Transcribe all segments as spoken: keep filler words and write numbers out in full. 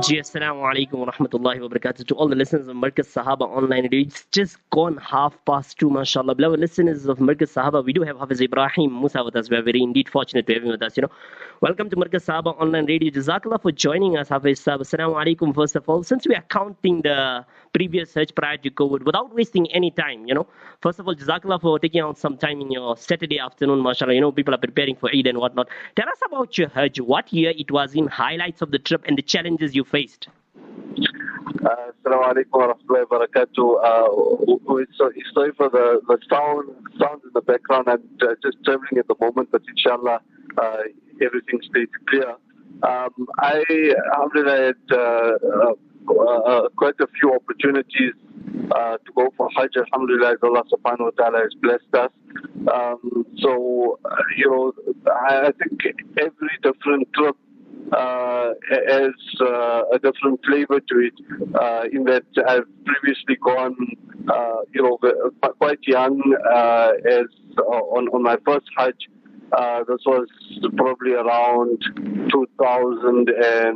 Ji, Assalamu alaikum wa rahmatullahi wa barakatuh. To all the listeners of Markaz Sahaba online radio, it's just gone half past two, mashallah. Beloved listeners of Markaz Sahaba, we do have Hafiz Ibrahim Musa with us. We are very indeed fortunate to have him with us, you know. Welcome to Markaz Sahaba online radio. Jazakallah for joining us, Hafiz Sahaba. Assalamu alaikum, first of all. Since we are counting the previous search prior to COVID, without wasting any time, you know. First of all, Jazakallah for taking out some time in your Saturday afternoon, mashallah. You know, people are preparing for Eid and whatnot. Tell us about your Hajj, what year it was in, highlights of the trip, and the challenges you faced. Uh, Assalamu alaikum wa rahmatullahi wa barakatuh. Uh, so, sorry for the, the sound, sound in the background. I'm uh, just traveling at the moment, but inshallah, uh, everything stays clear. Um, I, alhamdulillah, had uh, uh, uh, quite a few opportunities uh, to go for Hajj. Alhamdulillah, as Allah subhanahu wa ta'ala has blessed us. Um, so, uh, you know, I, I think every different trip Uh, has uh, a different flavor to it, uh, in that I've previously gone, uh, you know, quite young, uh, as uh, on, on my first Hajj. Uh, this was probably around two thousand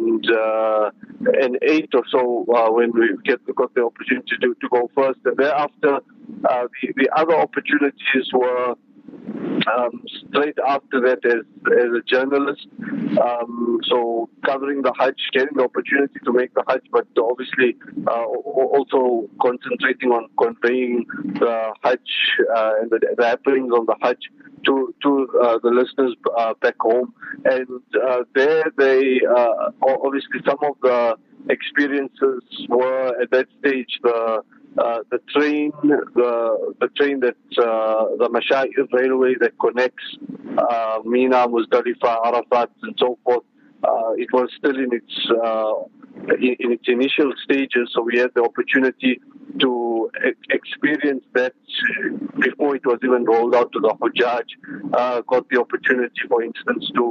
eight or so, uh, when we get, got the opportunity to, to go first. And thereafter, uh, the, the other opportunities were Um, straight after that as, as a journalist. Um, so covering the Hajj, getting the opportunity to make the Hajj, but obviously uh, also concentrating on conveying the Hajj uh, and the, the happenings on the Hajj to, to uh, the listeners uh, back home. And uh, there they, uh, obviously some of the experiences were at that stage the Uh, the train, the the train that uh, the Mashair railway that connects uh, Mina, Muzdalifah, Arafat, and so forth. Uh, it was still in its uh, in, in its initial stages, so we had the opportunity to e- experience that before it was even rolled out to the Hujjaj. Uh, got the opportunity, for instance, to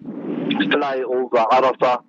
fly over Arafah.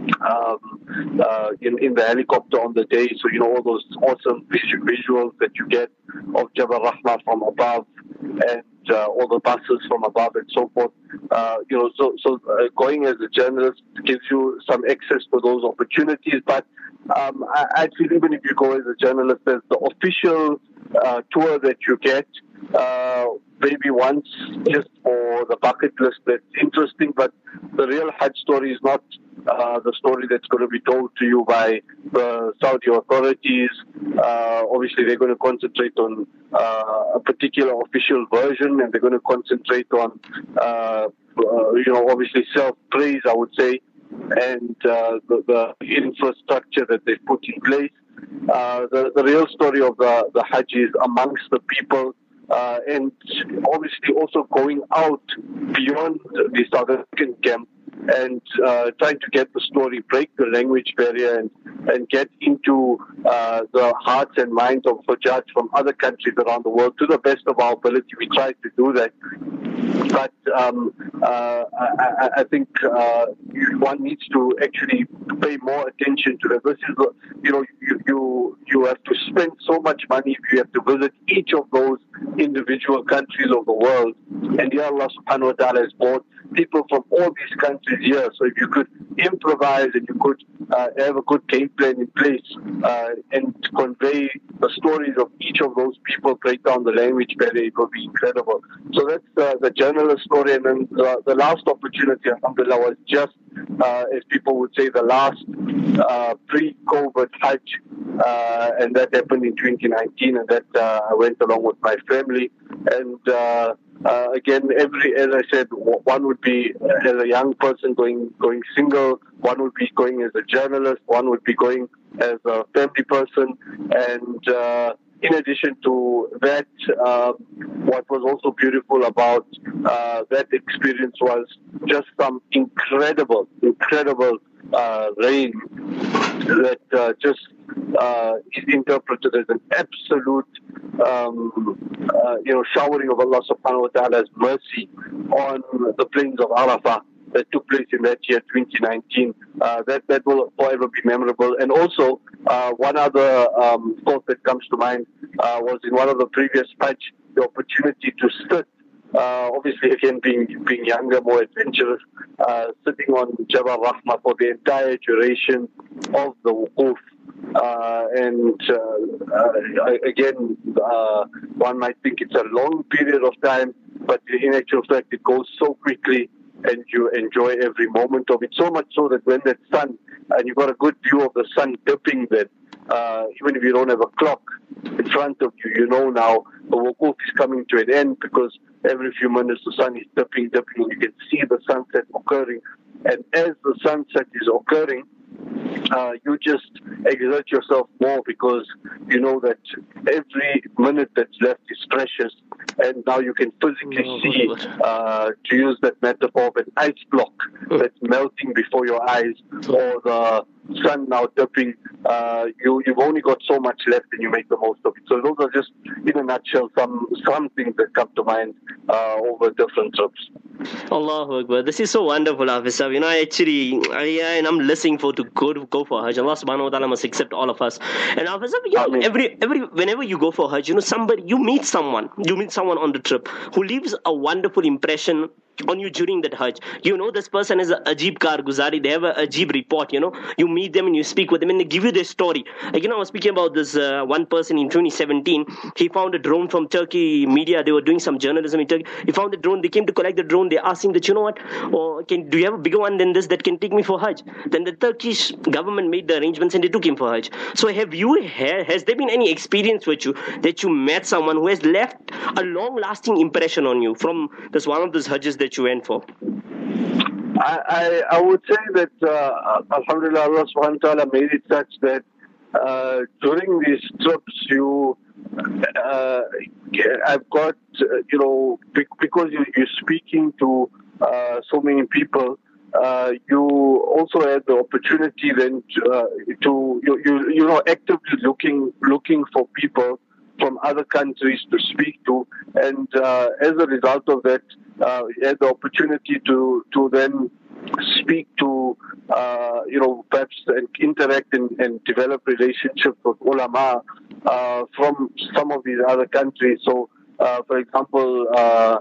Um, uh, in, in the helicopter on the day, so you know all those awesome visuals that you get of Jabal Rahmah from above, and uh, all the buses from above and so forth. Uh, you know, so so uh, going as a journalist gives you some access to those opportunities. But um, I, I feel even if you go as a journalist, there's the official uh, tour that you get. Uh, maybe once just for the bucket list that's interesting, but the real Hajj story is not uh, the story that's going to be told to you by the Saudi authorities. Uh, obviously, they're going to concentrate on uh, a particular official version, and they're going to concentrate on, uh, uh, you know, obviously self-praise, I would say, and uh, the, the infrastructure that they've put in place. Uh, the, the real story of the, the Hajj is amongst the people. Uh, and obviously also going out beyond the South African camp and uh, trying to get the story, break the language barrier, and, and get into uh, the hearts and minds of Hujjaj from other countries around the world to the best of our ability. We try to do that. But um, uh, I, I think uh, one needs to actually pay more attention to that. This is, you know, you, you you have to spend so much money if you have to visit each of those individual countries of the world. And yeah, Allah subhanahu wa ta'ala has brought people from all these countries here. So if you could improvise and you could uh, have a good game plan in place uh, and convey the stories of each of those people, break down the language barrier, it would be incredible. So that's uh, the journalist story. And then uh, the last opportunity, alhamdulillah, was just, uh, as people would say, the last uh, pre-COVID Hajj. Uh, and that happened in twenty nineteen, and that uh, I went along with my family. And uh, uh, again, every, as I said, one would be uh, as a young person going going single, one would be going as a journalist, one would be going as a family person, and uh, in addition to that, uh, what was also beautiful about uh, that experience was just some incredible, incredible uh, rain that uh, just uh, is interpreted as an absolute, um, uh, you know, showering of Allah subhanahu wa ta'ala's mercy on the plains of Arafah that took place in that year, twenty nineteen. Uh, that that will forever be memorable. And also, uh, one other um, thought that comes to mind uh, was in one of the previous Hajj, the opportunity to sit, uh, obviously again being being younger, more adventurous, uh, sitting on Jabal Rahmah for the entire duration of the wukuf. Uh, and uh, uh, again, uh, one might think it's a long period of time, but in actual fact, it goes so quickly, and you enjoy every moment of it. So much so that when that sun, and you've got a good view of the sun dipping, then uh, even if you don't have a clock in front of you, you know now the wukuf is coming to an end, because every few minutes the sun is dipping, dipping, and you can see the sunset occurring. And as the sunset is occurring, Uh, you just exert yourself more, because you know that every minute that's left is precious, and now you can physically Oh, see, uh, to use that metaphor, of an ice block that's melting before your eyes, or the sun now dipping. Uh, you, you've only got so much left, and you make the most of it. So those are just, in a nutshell, some some things that come to mind uh, over different trips. Allahu Akbar. This is so wonderful, Hafiz Sahib. You know, I actually, I, and I'm listening for to go to go for Hajj. Allah subhanahu wa ta'ala must accept all of us. And Hafiz Sahib, you know, every, every, whenever you go for Hajj, you know, somebody, you meet someone, you meet someone on the trip who leaves a wonderful impression on you during that Hajj. You know, this person is a Ajib Karguzari. They have a Ajib report, you know. You meet them and you speak with them and they give you their story. Like, you know, I was speaking about this uh, one person in twenty seventeen. He found a drone from Turkey media. They were doing some journalism in Turkey. He found the drone. They came to collect the drone. They asked him that, you know what, oh, can, do you have a bigger one than this that can take me for Hajj? Then the Turkish government made the arrangements and they took him for Hajj. So have you, has there been any experience with you that you met someone who has left a long-lasting impression on you from this one of those Hajjs that you went for? I, I, I would say that uh, Alhamdulillah, Allah subhanahu wa ta'ala made it such that uh, during these trips you uh, I've got, uh, you know, because you, you're speaking to uh, so many people, uh, you also had the opportunity then to, uh, to you, you, you know, actively looking looking for people from other countries to speak to, and uh, as a result of that, uh, you had the opportunity to to then speak to, uh, you know, perhaps and interact and, and develop relationships with ulama uh, from some of these other countries. So, uh, for example, uh,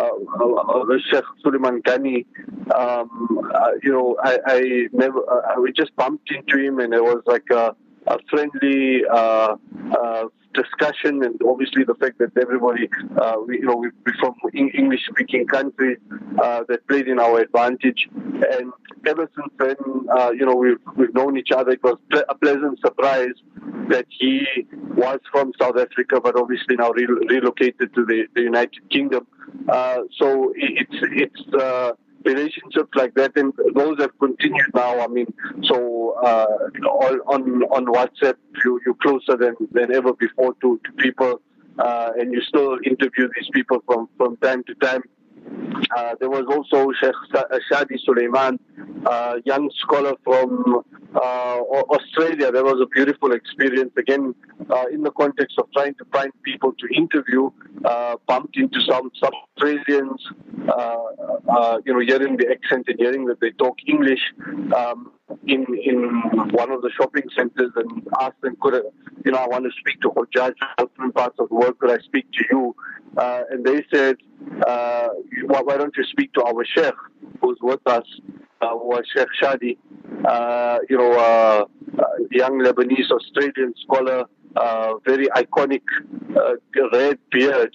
uh, uh, Sheikh Suleiman Ghani, um, uh, you know, I, I never, uh, we just bumped into him, and it was like a, a friendly uh, uh, discussion, and obviously the fact that everybody, uh, we, you know, we, we're from English-speaking countries, uh, that played in our advantage. And ever since then, uh, you know, we've we've known each other. It was a pleasant surprise that he was from South Africa, but obviously now re- relocated to the, the United Kingdom. Uh, so it's it's. Uh, relationships like that, and those have continued now. I mean, so uh, all on on WhatsApp, you you're closer than, than ever before to, to people, uh, and you still interview these people from, from time to time. Uh, there was also Sheikh Shadi Suleiman, uh, young scholar from uh, Australia. That was a beautiful experience. Again, uh, in the context of trying to find people to interview, uh, bumped into some, some Australians, uh, uh, you know, hearing the accent and hearing that they talk English um, in in one of the shopping centers, and asked them, could I, you know, I want to speak to Hujjaj from different parts of the world. Could I speak to you? Uh, and they said, uh, why don't you speak to our Sheikh who's with us, uh, who was Sheikh Shadi, uh, you know, uh, uh, young Lebanese Australian scholar, uh, very iconic, uh, red beard.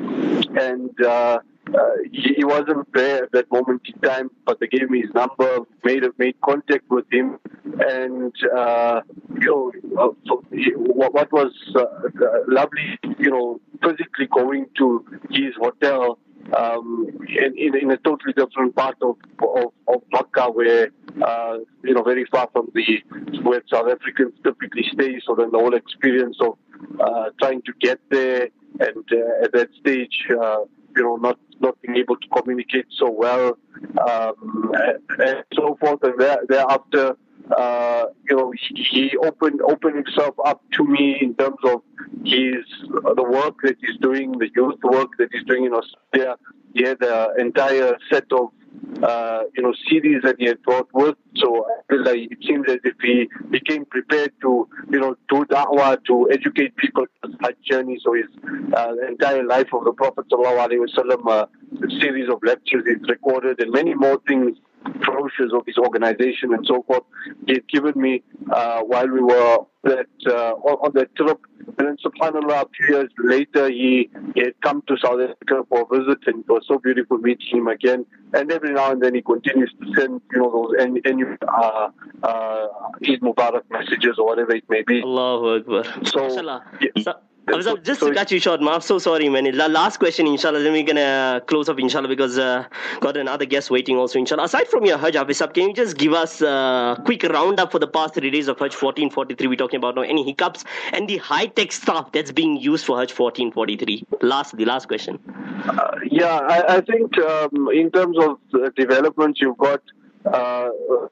And uh, uh, he, he wasn't there at that moment in time, but they gave me his number, made made contact with him, and uh, you know, uh, so he, what was uh, uh, lovely, you know, physically going to his hotel um, in, in, in a totally different part of of, of Makkah, where uh, you know, very far from the where South Africans typically stay. So then the whole experience of uh, trying to get there, and uh, at that stage, uh, you know, not not being able to communicate so well, um, and, and so forth, and there, thereafter. Uh, you know, he, he opened opened himself up to me in terms of his uh, the work that he's doing, the youth work that he's doing in Australia. He had an entire set of uh, you know, series that he had brought with. So I feel like it seems as if he became prepared to, you know, do da'wah, to educate people on his journey. So his uh, entire life of the Prophet sallallahu alaihi wasallam, uh, a series of lectures he's recorded, and many more things brochures of his organization and so forth. He had given me uh, while we were that uh, on, on that trip. And then, subhanAllah, a few years later, he, he had come to South Africa for a visit, and it was so beautiful meeting him again. And every now and then, he continues to send, you know, those any, any uh, uh, Eid Mubarak messages or whatever it may be. Allahu Akbar. So, yeah. so Afzal, just to cut you short, ma, I'm so sorry, man. La- last question, inshallah. Then we're going to close up, inshallah, because uh, got another guest waiting also, inshallah. Aside from your Hajj, Hafiz Saab, can you just give us a quick roundup for the past three days of Hajj fourteen forty-three? We're talking about now, any hiccups and the high-tech stuff that's being used for Hajj fourteen forty-three. Last, the last question. Uh, yeah, I, I think um, in terms of uh, developments, you've got uh,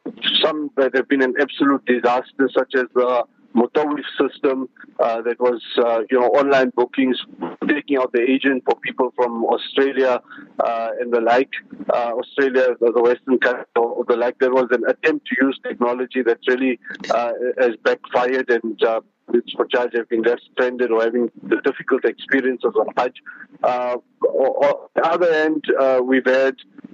some that have been an absolute disaster, such as the Mutawif system uh, that was, uh, you know, online bookings, taking out the agent for people from Australia uh, and the like. Uh, Australia, the Western country, or the like. There was an attempt to use technology that really uh, has backfired, and uh, it's for charge of being left stranded or having the difficult experiences on Hajj. Uh, on the other end, uh, we've had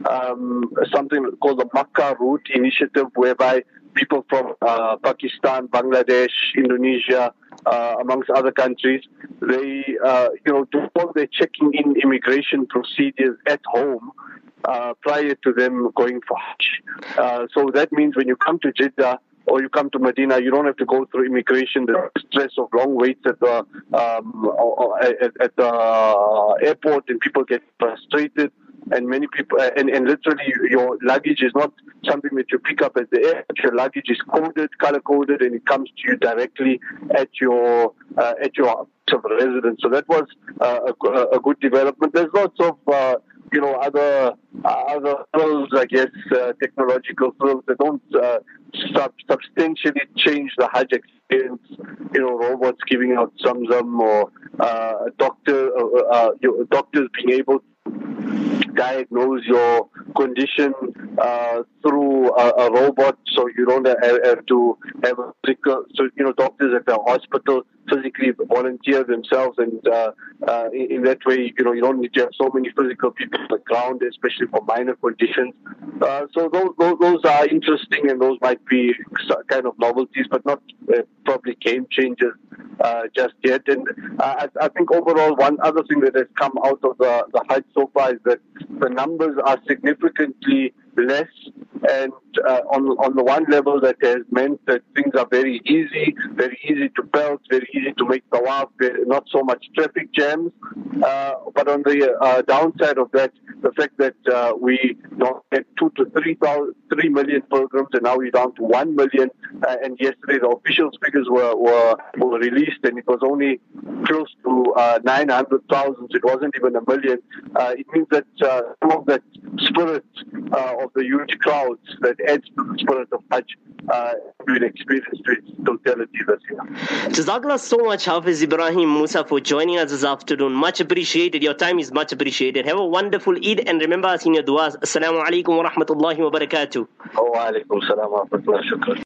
um, something called the Makkah Route Initiative, whereby people from uh, Pakistan, Bangladesh, Indonesia, uh, amongst other countries, they, uh, you know, do all their checking in immigration procedures at home uh, prior to them going for Hajj. Uh, so that means when you come to Jeddah or you come to Medina, you don't have to go through immigration, the stress of long waits at the um, or, at, at the airport, and people get frustrated. And many people, and, and literally your luggage is not something that you pick up at the airport. Your luggage is coded, color coded, and it comes to you directly at your uh, at your residence. So that was uh, a, a good development. There's lots of uh, you know other uh, other frills, I guess, uh, technological frills that don't uh, sub- substantially change the Hajj experience. You know, robots giving out Zamzam, or uh, doctor uh, uh, your doctors being able to diagnose your condition uh, through a, a robot, so you don't have, have to have a physical. So you know, doctors at the hospital physically volunteer themselves, and uh, uh, in, in that way, you know, you don't need to have so many physical people on the ground, especially for minor conditions. Uh, so those, those those are interesting, and those might be kind of novelties, but not uh, probably game changers uh, just yet. And uh, I, I think overall, one other thing that has come out of the, the Hajj so far is that the numbers are significantly less, and uh, on on the one level, that has meant that things are very easy, very easy to belt, very easy to make tawaf, not so much traffic jams. Uh, but on the uh, downside of that, the fact that uh, we you know, had two to three thousand, three million pilgrims, and now we're down to one million. Uh, and yesterday, the official figures were, were were released, and it was only close to uh, nine hundred thousand. It wasn't even a million. Uh, it means that uh, some of that spirit uh, of the huge crowds that adds to the spirit of Hajj uh, been experienced to its totality this year. Jazakallah so much, Hafiz Ibrahim Musa, for joining us this afternoon. Much appreciated. Your time is much appreciated. Have a wonderful Eid, and remember us in your du'as. Assalamu alaikum wa rahmatullahi wa barakatuh. Wa alaikum salam wa rahmatullahi wa barakatuh.